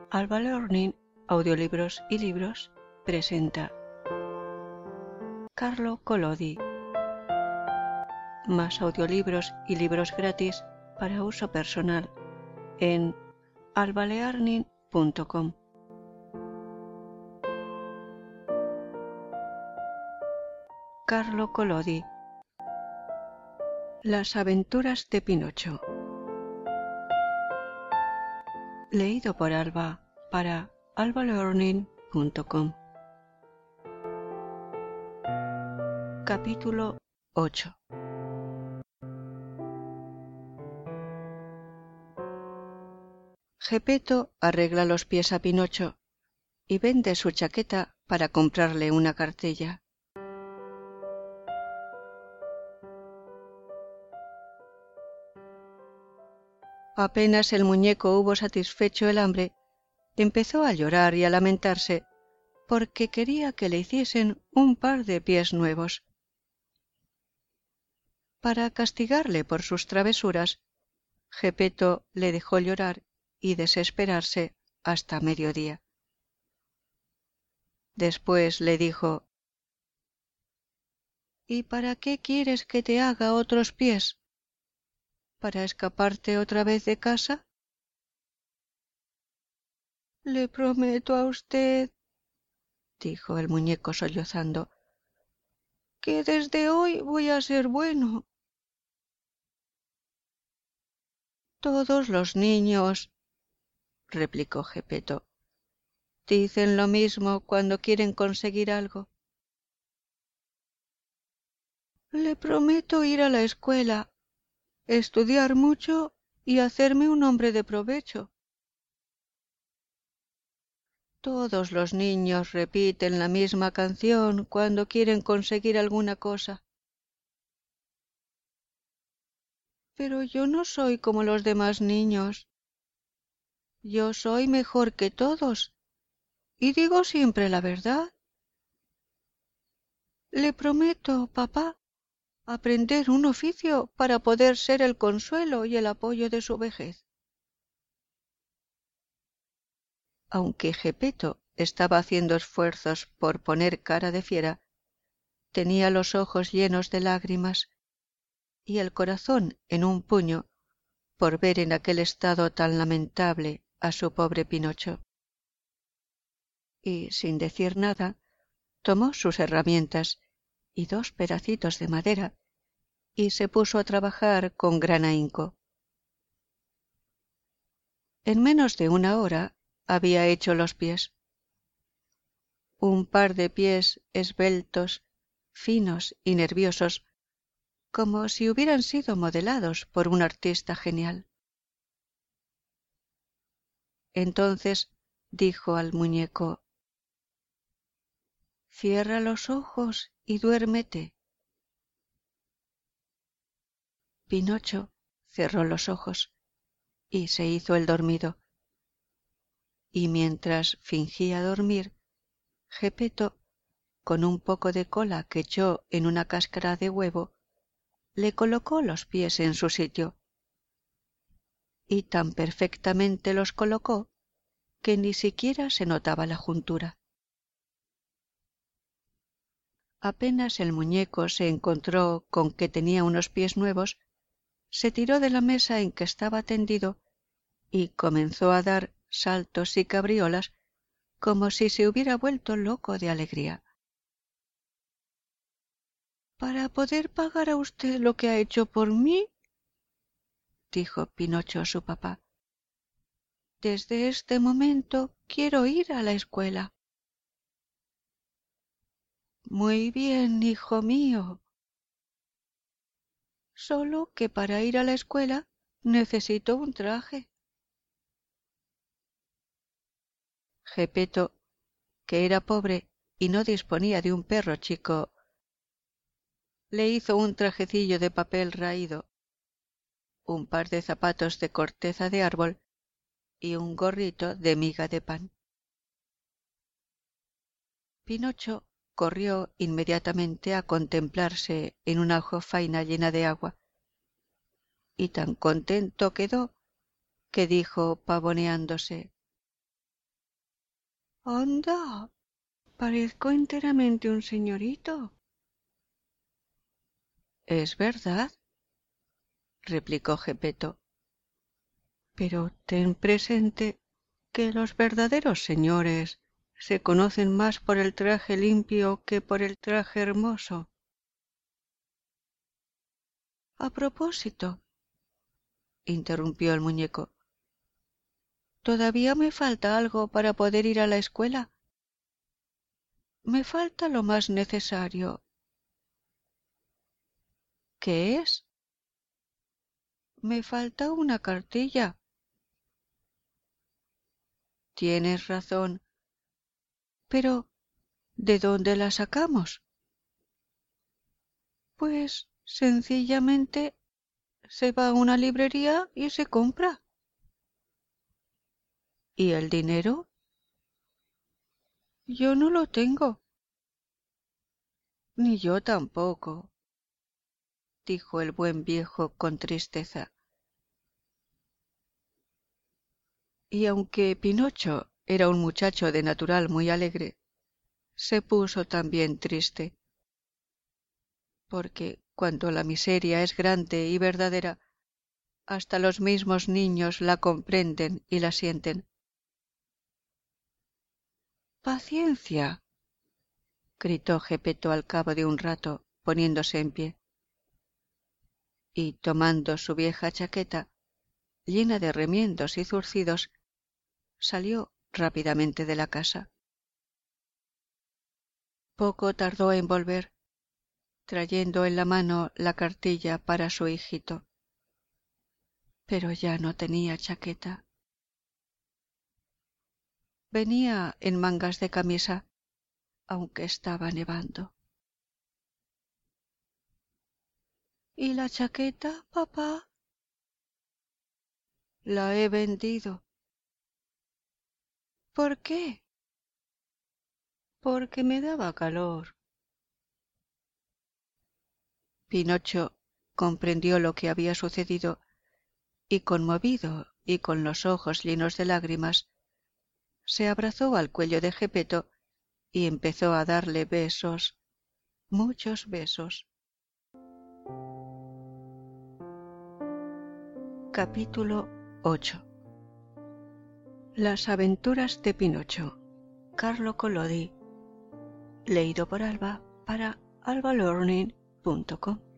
Alba Learning, Audiolibros y Libros presenta Carlo Collodi. Más audiolibros y libros gratis para uso personal en albalearning.com. Carlo Collodi. Las aventuras de Pinocho. Leído por Alba para albalearning.com. Capítulo 8. Geppetto arregla los pies a Pinocho y vende su chaqueta para comprarle una cartella. Apenas el muñeco hubo satisfecho el hambre, empezó a llorar y a lamentarse porque quería que le hiciesen un par de pies nuevos. Para castigarle por sus travesuras, Geppetto le dejó llorar y desesperarse hasta mediodía. Después le dijo: ¿Y para qué quieres que te haga otros pies? ¿Para escaparte otra vez de casa? Le prometo a usted, dijo el muñeco sollozando, que desde hoy voy a ser bueno. Todos los niños, replicó Geppetto, dicen lo mismo cuando quieren conseguir algo. Le prometo ir a la escuela, estudiar mucho y hacerme un hombre de provecho. Todos los niños repiten la misma canción cuando quieren conseguir alguna cosa. Pero yo no soy como los demás niños. Yo soy mejor que todos y digo siempre la verdad. Le prometo, papá, aprender un oficio para poder ser el consuelo y el apoyo de su vejez. Aunque Geppetto estaba haciendo esfuerzos por poner cara de fiera, tenía los ojos llenos de lágrimas y el corazón en un puño por ver en aquel estado tan lamentable a su pobre Pinocho. Y sin decir nada, tomó sus herramientas y 2 pedacitos de madera y se puso a trabajar con gran ahínco. En menos de 1 hora había hecho los pies. Un par de pies esbeltos, finos y nerviosos, como si hubieran sido modelados por un artista genial. Entonces dijo al muñeco: «Cierra los ojos y duérmete». Pinocho cerró los ojos y se hizo el dormido. Y mientras fingía dormir, Geppetto, con un poco de cola que echó en una cáscara de huevo, le colocó los pies en su sitio. Y tan perfectamente los colocó que ni siquiera se notaba la juntura. Apenas el muñeco se encontró con que tenía unos pies nuevos, se tiró de la mesa en que estaba tendido y comenzó a dar saltos y cabriolas como si se hubiera vuelto loco de alegría. «¿Para poder pagar a usted lo que ha hecho por mí?», dijo Pinocho a su papá, «desde este momento quiero ir a la escuela». «Muy bien, hijo mío. Solo que para ir a la escuela necesito un traje». Geppetto, que era pobre y no disponía de un perro chico, le hizo un trajecillo de papel raído, un par de zapatos de corteza de árbol y un gorrito de miga de pan. Pinocho corrió inmediatamente a contemplarse en una jofaina llena de agua, y tan contento quedó que dijo pavoneándose: Anda, parezco enteramente un señorito. Es verdad, replicó Gepeto, pero ten presente que los verdaderos señores se conocen más por el traje limpio que por el traje hermoso. A propósito, interrumpió el muñeco, todavía me falta algo para poder ir a la escuela. Me falta lo más necesario. ¿Qué es? Me falta una cartilla. Tienes razón. Pero, ¿de dónde la sacamos? Pues, sencillamente, se va a una librería y se compra. ¿Y el dinero? Yo no lo tengo. Ni yo tampoco, dijo el buen viejo con tristeza. Y aunque Pinocho era un muchacho de natural muy alegre, se puso también triste, porque cuando la miseria es grande y verdadera, hasta los mismos niños la comprenden y la sienten. ¡Paciencia!, gritó Gepeto al cabo de un rato, poniéndose en pie. Y tomando su vieja chaqueta, llena de remiendos y zurcidos, salió rápidamente de la casa. Poco tardó en volver, trayendo en la mano la cartilla para su hijito. Pero ya no tenía chaqueta. Venía en mangas de camisa, aunque estaba nevando. ¿Y la chaqueta, papá? La he vendido. ¿Por qué? Porque me daba calor. Pinocho comprendió lo que había sucedido y, conmovido y con los ojos llenos de lágrimas, se abrazó al cuello de Gepeto y empezó a darle besos, muchos besos. Capítulo 8. Las aventuras de Pinocho. Carlo Collodi. Leído por Alba para albalearning.com.